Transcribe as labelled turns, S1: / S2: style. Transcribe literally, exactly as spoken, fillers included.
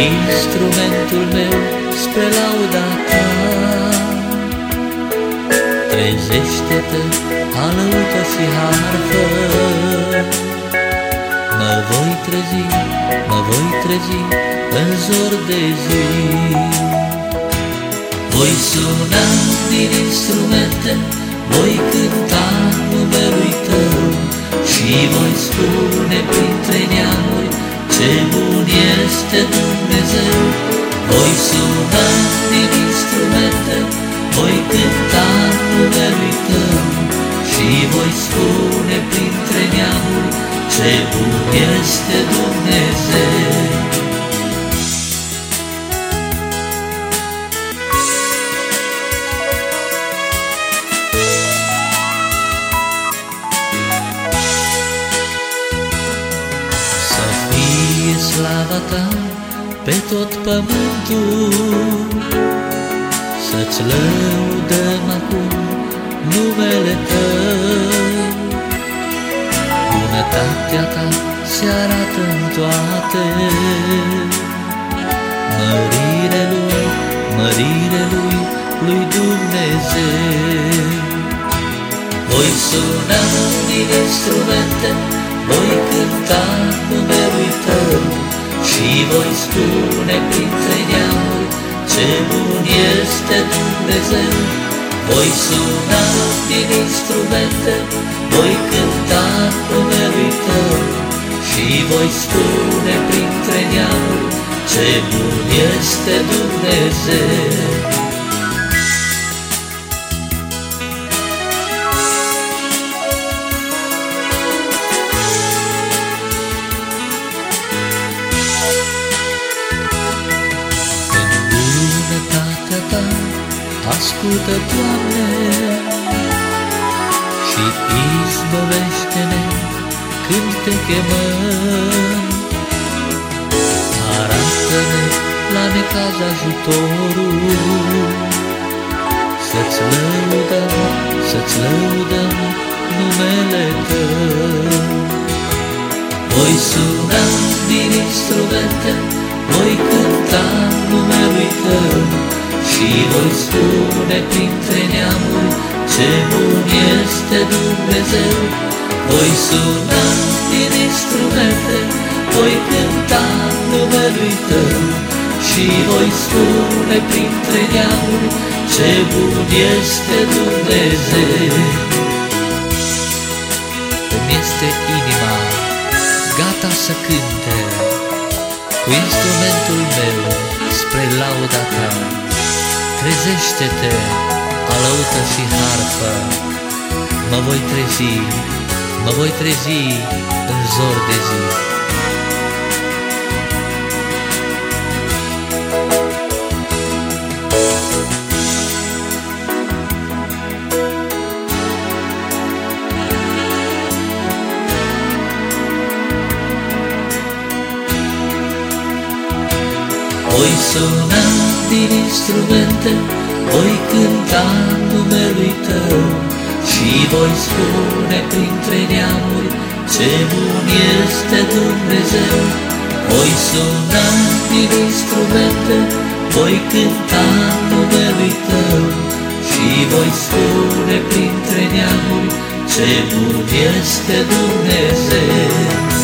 S1: instrumentul meu spre lauda ta. Trezește-te, alăută și harfă, mă voi trezi, mă voi trezi în zor de zi. Voi suna din instrumente, voi cânta numelui tău și voi spune printre neamuri ce bun este Dumnezeu. Voi suna din instrumente, voi cânta numelui tău și voi spune printre neamuri ce bun este Dumnezeu. Slava ta pe tot pământul, să-ți lăudăm acum numele tău. Bunătatea ta se arată în toate, mărire lui, mărire lui, lui Dumnezeu. Voi suna din instrumente, voi cânta numelui tău și voi spune printre neamuri ce bun este Dumnezeu. Voi suna din instrumente, voi cânta numelui tău și voi spune printre neamuri ce bun este Dumnezeu. Ascultă, Doamne, și izbăvește-ne când te chemăm. Arată-ne la necaz ajutorul, să-ți lăudăm, să-ți lăudăm numele tău. Voi suna din instrumente, voi cânta numelui tău și voi spune printre neamuri ce bun este Dumnezeu. Voi suna din instrumente, voi cânta numelui tău și voi spune printre neamuri ce bun este Dumnezeu. Îmi este inima gata să cânte cu instrumentul meu spre lauda ta. Trezește-te, alăută și harfă, mă voi trezi, mă voi trezi în zor de zi. Voi suna din instrumente, voi cânta numelui tău și voi spune printre neamuri ce bun este Dumnezeu. Voi suna din instrumente, voi cânta numelui tău și voi spune printre neamuri ce bun este Dumnezeu.